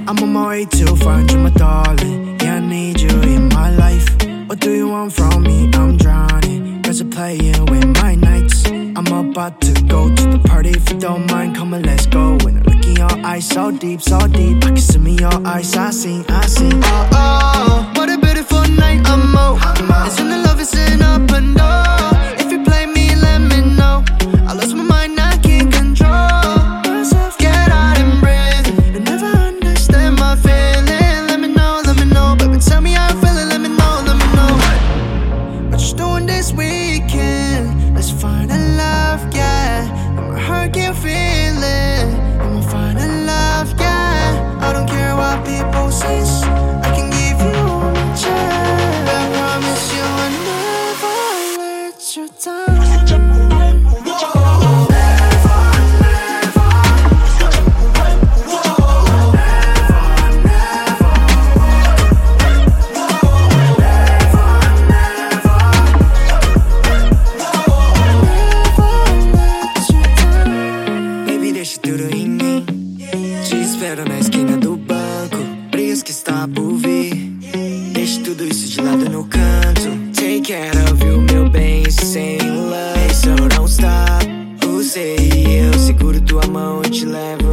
I'm on my way to find you, my darling. Yeah, I need you in my life. What do you want from me? I'm drowning, cause I'm playing with my nights. I'm about to go to the party. If you don't mind, come on, let's go. When I look in your eyes, so deep, I can see me in your eyes, I see. Oh, oh, what a beautiful night, I'm out. It's when the love is in up and down. If you play me, let me know. I lost my mind, I can't control myself. Get out and breathe. You never understand my feeling. Let me know, baby, tell me how I'm feeling. Let me know. What you doing this weekend? Let's find a love, yeah. And my heart can feel it. And we'll find a love, yeah. I don't care what people say. I can give you all my chance. I promise you I'll never let you down. Tudo em mim. Te espero na esquina do banco. Brigas que está por vir. Deixe tudo isso de lado no canto. Take care of you, meu bem, sem love. Hey, so don't stop. Você e eu seguro tua mão e te levo